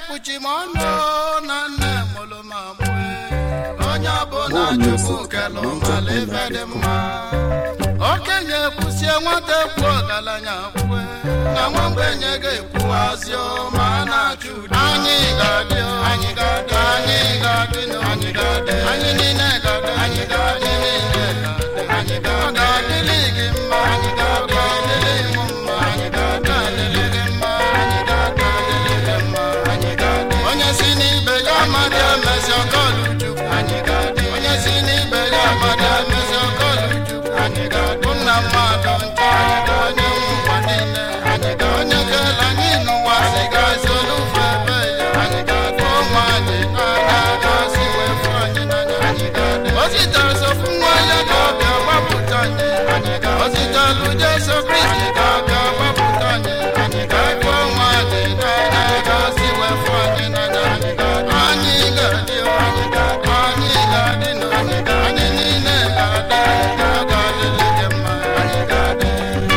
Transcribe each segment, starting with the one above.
Puchimono nane molo mamwe Onya bona chuku kelo maleve de ma Okenye kusie mwate kwa galanya kwe Na mwambe nyege kuwasyo mana chudu Anyi gadio, anyi gade, anyi gade, anyi gade Anyi nine gade, anyi gade, anyi gade Gade ligimma, anyi gade, ligimma, anyi gade, ligimma, anyi gade, ligimma, anyi gade Onye sini beya made mesyo kolu chuku, anyi gade Onye sini beya made mesyo kolu chuku, anyi gade Una madoncha, onye mwadine, anyi gade Onye kela ninu wasiga solu febeya, anyi gade Omanye nana siwe fanye nanya, anyi gade Osita sofunwa ya kabya waputanye, anyi gade Osita luje so Kristi kabya waputanye, anyi gade Omanye nana siwe fanye nanya, anyi gade Anyi gade, anyi gade, anyi gade, anyi gade Anyi nine gade, gade legema, anyi gade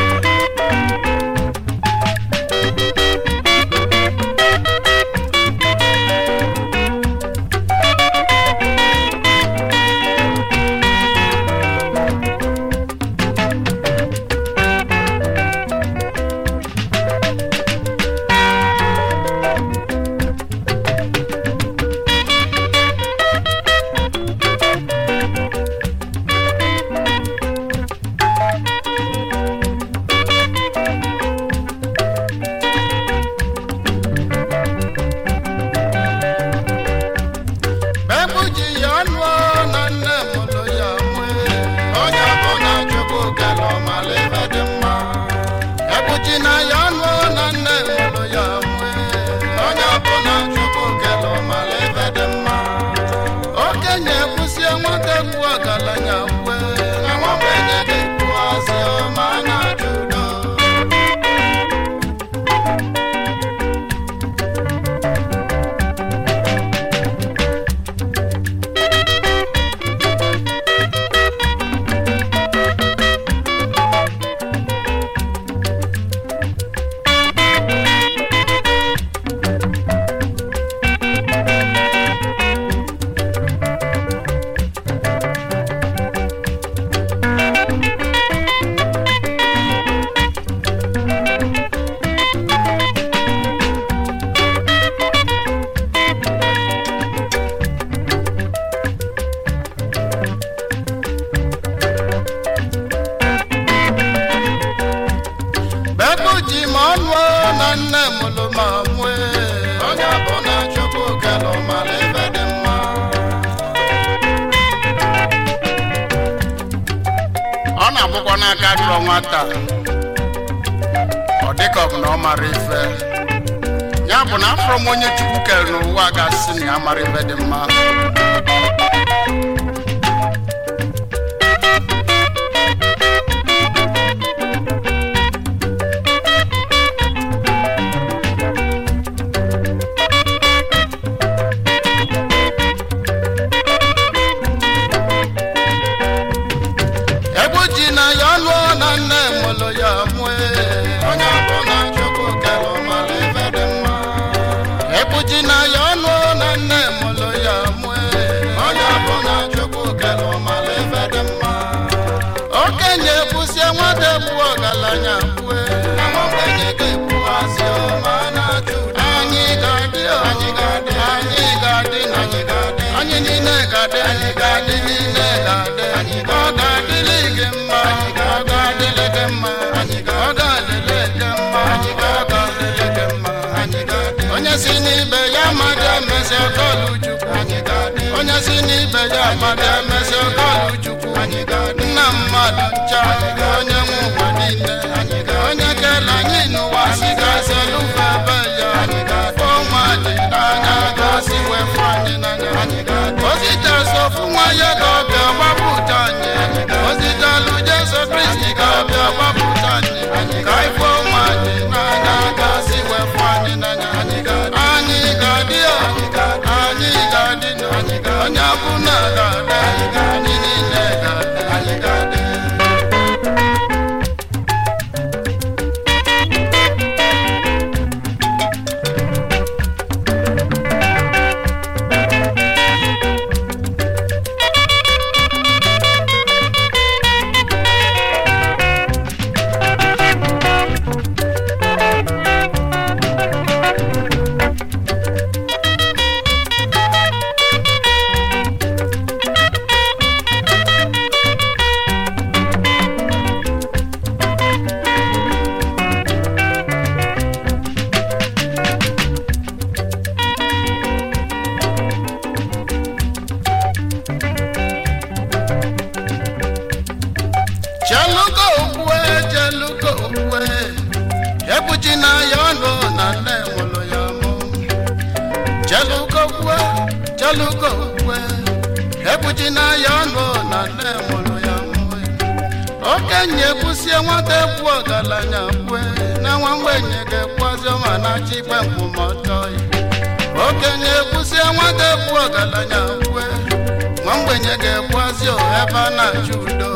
Nwata ọ dịka ọ bụ na ọ mara ife ya bụ na afọ m onye Chukwu kere n'ụwa ga-asị na ya mara ife dị mma Onye si n'ibe ya mmadụ emesi ọkọlụ Chukwu, onye si n'ibe ya mmadụ emesi ọkọlụ Chukwu, nna mmadụ ncha onye nwe ụwa niile, onye kele anyị n'ụwa si ga-esi elufe ebe ya, ọnwa dị n'anya ga-si wefu anyị n'anya, ozite sofu nwa ya ga-abịa gbapụta anyị, ozitelu Jesu Kristi ga-abịa gbapụta anyị, ka ifo ọnwa dị n'anya ga-si wefu anyị n'anya. Anyị ga-adị onye ọbụla ga-adị anyị niile ga-adị. ekwuchi na ya ọnụ na nne mụrụ ya mwe okenye kwụsie nwata ekwu ọgaranya kwe na nwa mgbenye ga-ekwazi ọma na chi ikpe nkwụmọtọ okenye kwụsie nwata ekwu ọgaranya kwe nwa mgbenye ga-ekwazi ebe a na-achụ udo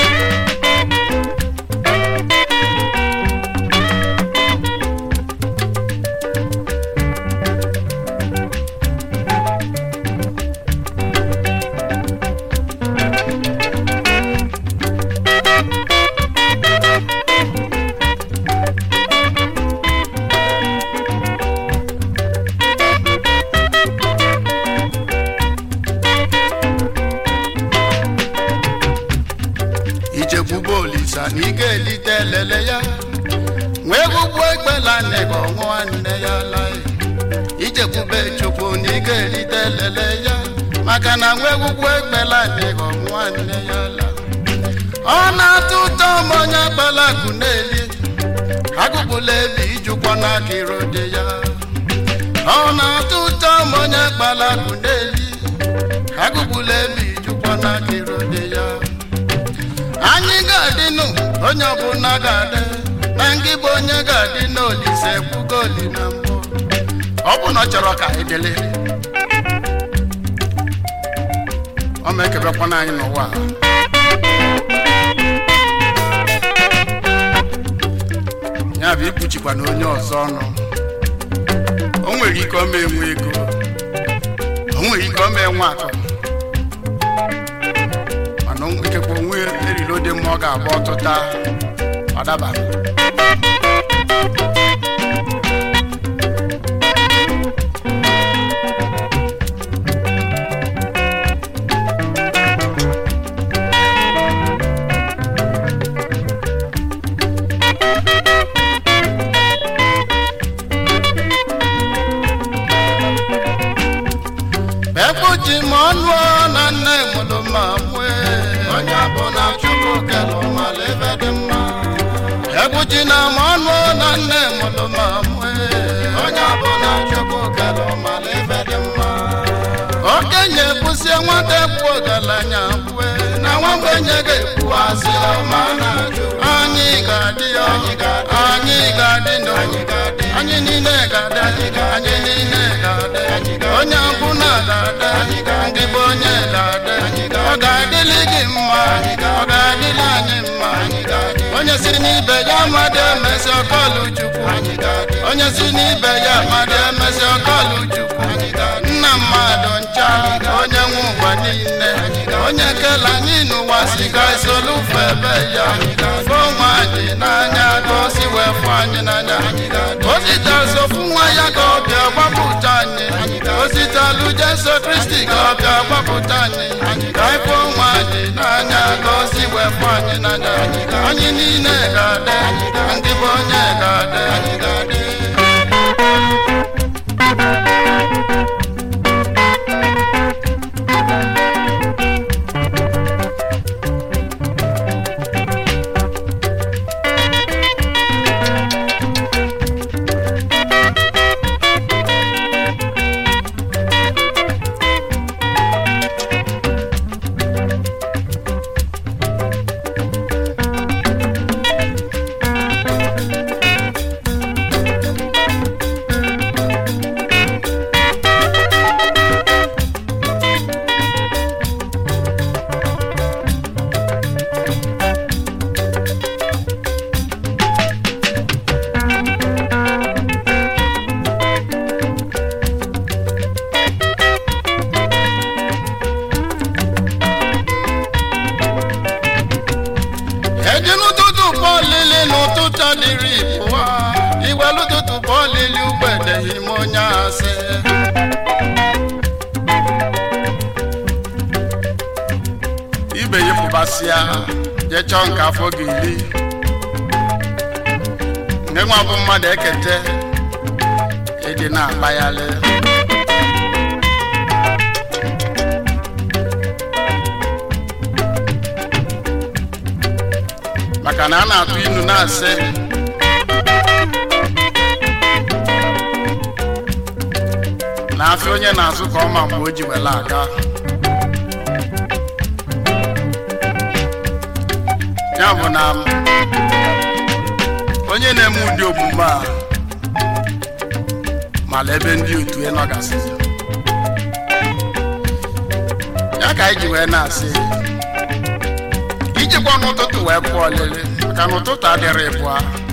n'ike elite lele ya nwee gugbo ekpela nego nwanne ya lai ijekwube chukwu n'ike elite lele ya maka na nwee gugbo ekpela nego nwanne ya la ọ na-atụ ụtọ onye kpala akụ n'eli agụgbula ebe ijukwa n'aka irode ya ọ na-atụ ụtọ onye kpala akụ n'eli agụgbula ebe ijukwa n'aka irode ya anyị ga-adịnụ onye ọbụla ga-adị na ngị bụ onye ga-adị n'Olise kwugoli na mbụ ọ bụ na ọ chọrọ ka edele ọ ma ekebekwana anyị n'ụwa ya bụ ikpuchikwa na onye ọzọ ọnụ o nwere ike ọma enwe ego o nwere ike ọma enwe akụ ikekwe onwe eriri ode mmụọ ga-abụ ọtụta ọdaba ekpuchi m ọnụ na nne mụrụ ma onye bụ na chukwu kelụ mala ebe dị mma ekpuchi na m ọnụ na nne mụrụ ma onye bụ na chukwu kelụ mala ebe dị mma okenye kwụsie nwata ekwu ọgaranya kwe na nwa mgbenye ga-ekwu asị ọma na anyị ga-adị anyị ga-adị anyị niile ga-adị anyị niile ga-adị onye ọbụla ga-adị ndị bụ onye ga-adị ọ ga-adịlị gị mma ọ ga-adịlị anyị mma onye si n'ibe ya amadị emesi ọkọlụ chukwu onye si n'ibe ya amadị emesi ọkọlụ chukwu nna mmadụ ncha onye nwe ụwa niile onye kele anyị n'ụwa si ka isolufe ebe ya onwe anyị n'anya ka o si wee fụ anyị n'anya o zitalụ nwa ya ka ọ bịa gbapụta anyị o zitalụ Jesu Kristi ka ọ bịa gbapụta anyị ka ịfụ onwe anyị n'anya ka o si wee fụ anyị n'anya anyị niile ga-adị ndị bụ onye ga-adị ibe yipụbasịa je chọọ nke afọ gị iri ndị nwa bụ mmadụ ekete ịdị na-akpaghalị maka na a na-atụ inu na-asị na afọ onye na-azụ ka ọma mgbe o ji wela aka ya bụ na onye na-eme ụdị omume a mala ebe ndị otu ị nọgasị ya ka anyị ji wee na-asị ijikwa n'ụtụtụ wee pụọ lele maka na ụtụtụ adịrị pụọ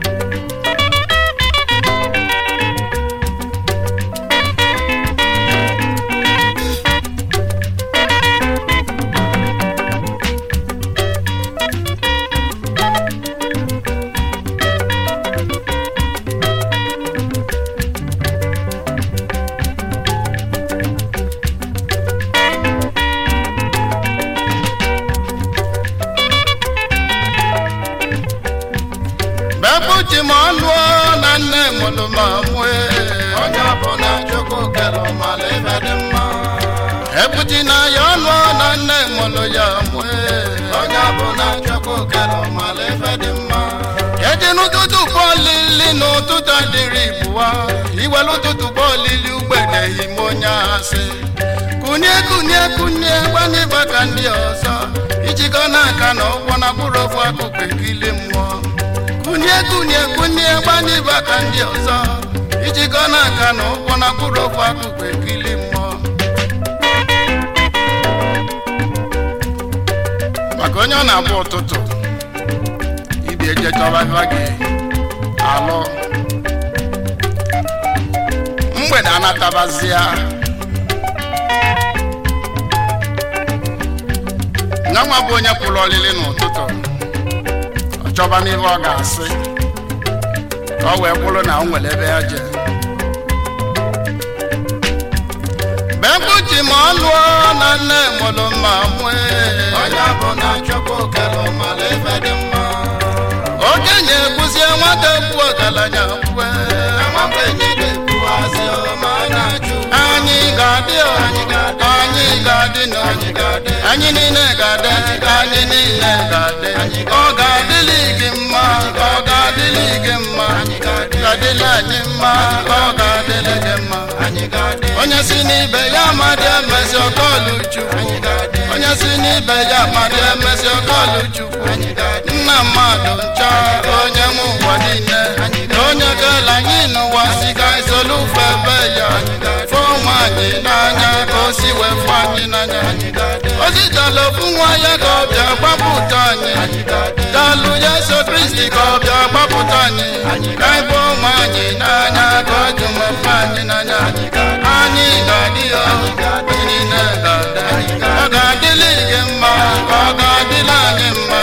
Chimonu na nne mụrụ ma mue onye ọbụla Chukwu kere mala ebe dị mma ebuchi na ya ọnụ na nne mụrụ ya mue onye ọbụla Chukwu kere mala ebe dị mma eji n'ụtụtụ bọọlili n'ụtụtụ adịrị bụwa iwere ụtụtụ bọọlili ugbede ime onye asị kunye kunye kunye gbanye baka ndị ọzọ ijikọ n'aka na ụgwọ na bụrụ ofu akụkụ ekili mmụọ kunye kunye kunye gbanye baka ndị ọzọ ijikọ n'aka na ụgwọ na bụrụ ofu akụkụ ekili mmụọ maka onye ọ na-abụ ụtụtụ ibi eje chọba gị alụ mgbede anatabazia nwa bụ onye pụrụ olili n'ụtụtụ ọ chọba n'ihe ọ ga-asị ka ọ wee bụrụ na o nwere ebe ya je bebuchi ma ọ lụọ na nne mụrụ mma nwee onye bụ na Chukwu kere mala ebe dị mma okenye ekwuzie nwata ekwu ọgaranya kwe anyị ga-adị anyị niile ga-adị anyị niile ga-adị ọ ga-adịlị gị mma ọ ga-adịlị gị mma ga-adịlị anyị mma ọ ga-adịlị gị mma onye si n'ibe ya amadị emezi ọkọlụ Chukwu onye si n'ibe ya amadị emezi ọkọlụ Chukwu nna mmadụ ncha onye nwe ụwa niile na onye gala anyị n'ụwa si ka isolu ufe ebe ya fụ nwaanyị n'anya ka o si wee fụ anyị n'anya o zitala ofu nwa ya ka ọ bịa gbapụta anyị dalụ Yesu Kristi ka ọ bịa gbapụta anyị ka anyị bụ nwaanyị n'anya ka ọ ji wee fụ anyị n'anya anyị ga-adị ya anyị niile ga-adị ọ ga-adịlị gị mma ọ ga-adịlị anyị mma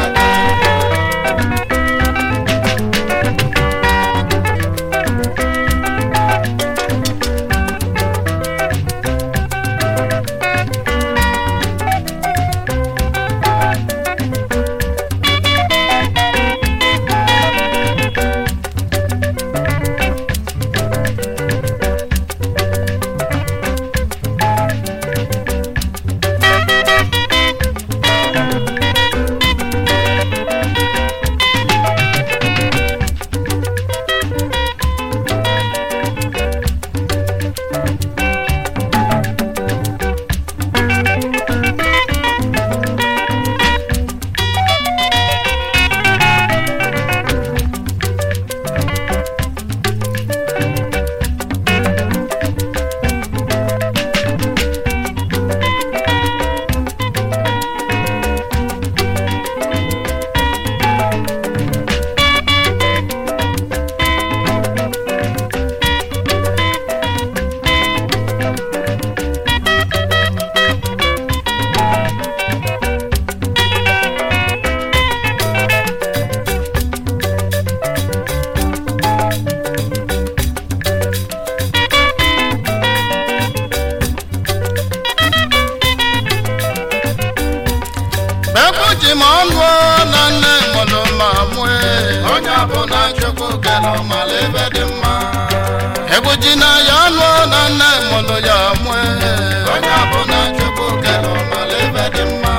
Ebuji na ya lụọ na nne mụrụ ya mue onye ọbụla Chukwu kere mala ebe dị mma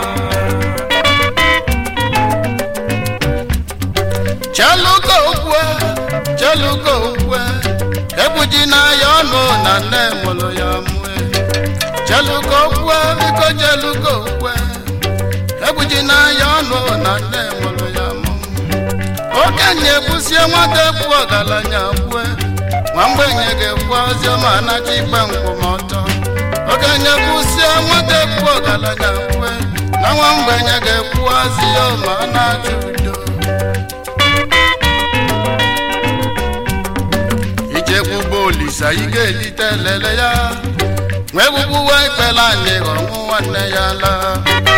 chelugo ukwe ebuji na ya lụọ na nne mụrụ ya mue chelugo ukwe biko chelugo ukwe ebuji na ya lụọ na nne mụrụ okenye kwụsie nwata ekwu ọgaranya kwue nwa mgbenye ga-ekwu oziọma anachi ikpe nkwụmọtọ okenye kwụsie nwata ekwu ọgaranya kwue na nwa mgbenye ga-ekwu oziọma anachi udo ijekwugbo olisa ị ga-elite lele ya nwee gbugbuwe ikpele anyị ọnwụ nwanne ya laa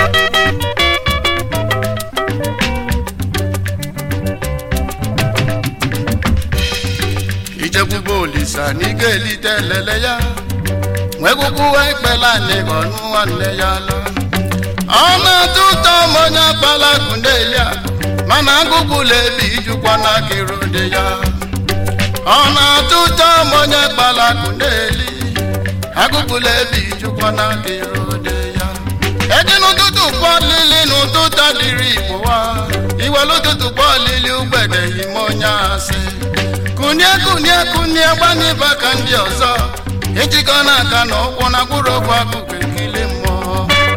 ijekwugbo olisa na ị ga-elite lele ya nwee gbugbuwe ikpele anyị ọnwụ nwanne ya laa ọ na-atụ ụtọ ma onye akpala akụ na-eli akụ mana agụgbula ebe ijukwa n'aka irode ya ọ na-atụ ụtọ ma onye akpala akụ na-eli agụgbula ebe ijukwa n'aka irode ya eji n'ụtụtụ kpọlili n'ụtụtụ dịrị igbo wa iwelu ụtụtụ kpọlili ugbede ime onye asị kunie kunie kunie gbaniba ka ndị ọzọ ejikọ n'aka na ụkwụ na mkpụrụ okwu akụkụ ekili mmụọ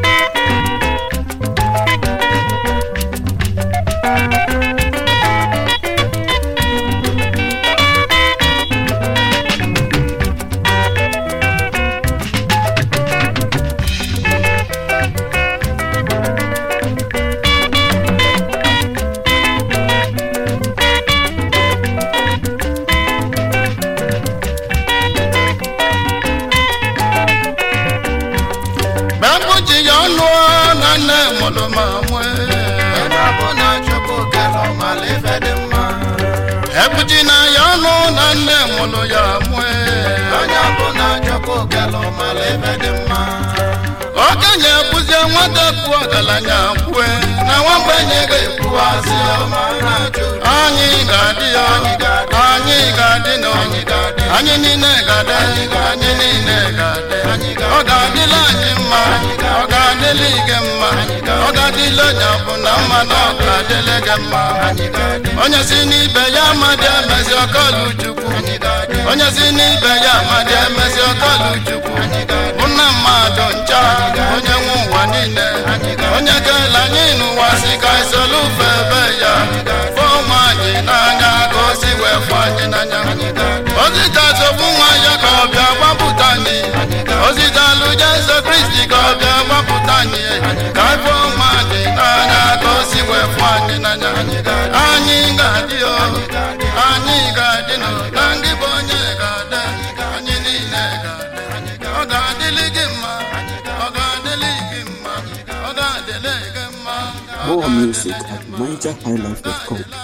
ebuji na ya ọnụ na nne mụlụ ya mue onye ọbụla chọkwa okele ọmala ebe dị mma okenye ekwuzie nwata kwu ọgaranya kwue na nwamgbenye ga-ekwuwazi anyị ga-adị ya anyị ga-adị na anyị niile ga-adị anyị niile ga-adị ọ ga-adịla anyị mma ọ ga-adịla ike mma ọ ga-adịla onye ọbụla mma na ọ ga-adịla gị mma onye si n'ibe ya amadị emezi ọkọlụ chukwu onye si n'ibe ya amadị emezi ọkọlụ chukwu bụ nna mmadụ ncha onye nwe ụwa niile onye ga-ele anyị n'ụwa si ka isolu ufe ebe ya fụ ụmụ anyị n'anya ka o si wee fụ anyị n'anya ozita zọbụ nwa ya ka ọ bịa gbapụta anyị ozitalụ Jesu Kristi ka ọ bịa gbapụta anyị ka fụ ụmụ anyị n'anya ka o si wee fụ anyị n'anya anyị ga-adị anyị ga-adị na ndị bụ onye ga-adị anyị niile ga-adị ọ ga-adịlị gị mma ọ ga-adịlị gị mma ọ ga-adịlị gị mma. More music at NigerHighlife.com.